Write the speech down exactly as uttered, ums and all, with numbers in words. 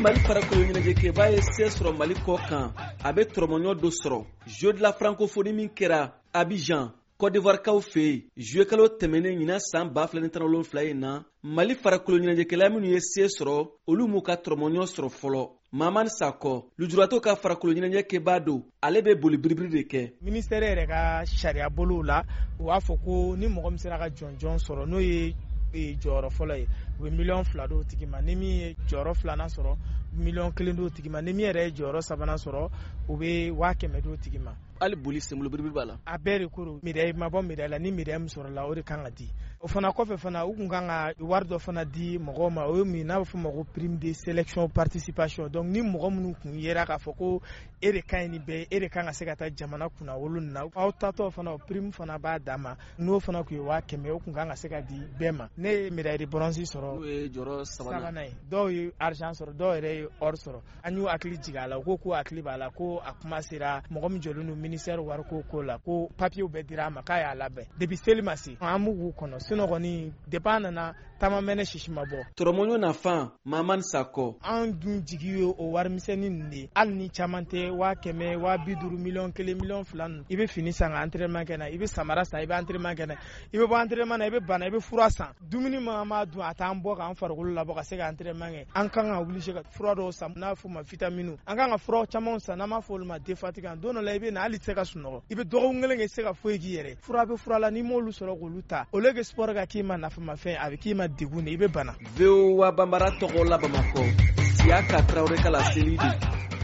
Mali farakolo ɲɛnajɛ kɛba ye se sɔrɔ Mali kɔ kan a bɛ tɔrɔmɔɲɔ do sɔrɔ jeu de la francophonie min kɛra Abidjan Côte d'Ivoire kaw fɛ yen jouer kalo tɛmɛnen ɲina san ba fila ni tan wolonwula in na Mali farakolo ɲɛnajɛkɛla minnu ye se sɔrɔ olu m'u ka tɔrɔmɔɲɔ sɔrɔ fɔlɔ. Mamani Sakɔ lujurato ka farakolo ɲɛnajɛ kɛba don ale bɛ boli biribiri de kɛ. Ministère yɛrɛ ka sariya bolo la u b'a fɔ ko ni mɔgɔ min sera ka jɔnjɔn sɔrɔ n'o ye jɔyɔrɔ fɔlɔ ye u bɛ miliyɔn fila d'o tigi ma, ni min ye jɔyɔrɔ filanan sɔrɔ miliyɔn kelen d'o tigi ma, ni min yɛrɛ ye jɔyɔrɔ sabanan sɔrɔ u bɛ waa kɛmɛ d'o tigi ma. Hali boli senbolo biribiri b'a la. A bɛɛ de koro médaille ma bɔ médaille la ni médaille min sɔrɔ la o de kan ka di. O fana kɔfɛ fana u kun kan ka wari dɔ fana di mɔgɔw ma o ye min n'a bɛ fɔ ma ko prime de sélection participation. Donc ni mɔgɔ minnu kun yera k'a fɔ ko e de ka ɲi ni bɛɛ e de kan ka se ka taa jamana kunna wolo nin na aw tatɔ fana o prime fana b'a d'a ma n'o fana kun ye waa kɛmɛ o kun kan ka se ka di bɛɛ ma. Ne ye médaille de bronze sɔrɔ. N'o ye jɔyɔrɔ sabanan ye dɔw ye argent sɔrɔ dɔw yɛrɛ ye or sɔrɔ an y'u hakili jigin a la u ko ko hakili b'a la ko a kuma sera mɔgɔ min jɔlen don ministère wari ko ko la ko papier bɛɛ dira a ma k'a y'a labɛn depuis seli ma se an b'u k'u kɔnɔ sinon kɔni depuis an nana taama mɛnɛ sisi ma bɔ. Tɔrɔmɔɲɔ nafan Mamani Sakɔ. An dun jigi ye o warimisɛnnin nin de hali ni caman tɛ waa kɛmɛ waa bi duuru miliyɔn kelen miliyɔn fila ninnu i bɛ fini san ka entraînement kɛ na i bɛ samara san i bɛ entraînement kɛ na i bɛ bɔ entraînement na i bɛ bana i bɛ fura san dumuni ma an b'a dun a t'an bɔ k'an farikolo labɔ ka se ka entraînement kɛ an kan ka obligé ka fura dɔw san n'a fɔ ma vitamine an kan ka fura caman san n'an b'a fɔ olu ma défatigant don dɔ la i bɛ na hali tɛ se ka sunɔgɔ i bɛ dɔgɔkun kelen kɛ se ka foyi k'i yɛrɛ fura bɛ fura la n'i m'olu sɔrɔ k'olu ta au lieu que sport ka k'i ma nafamafɛn a bɛ k'i ma degun de i bɛ bana. V O A Bambara tɔgɔ la Bamakɔ Siaka Traoré ka laseli de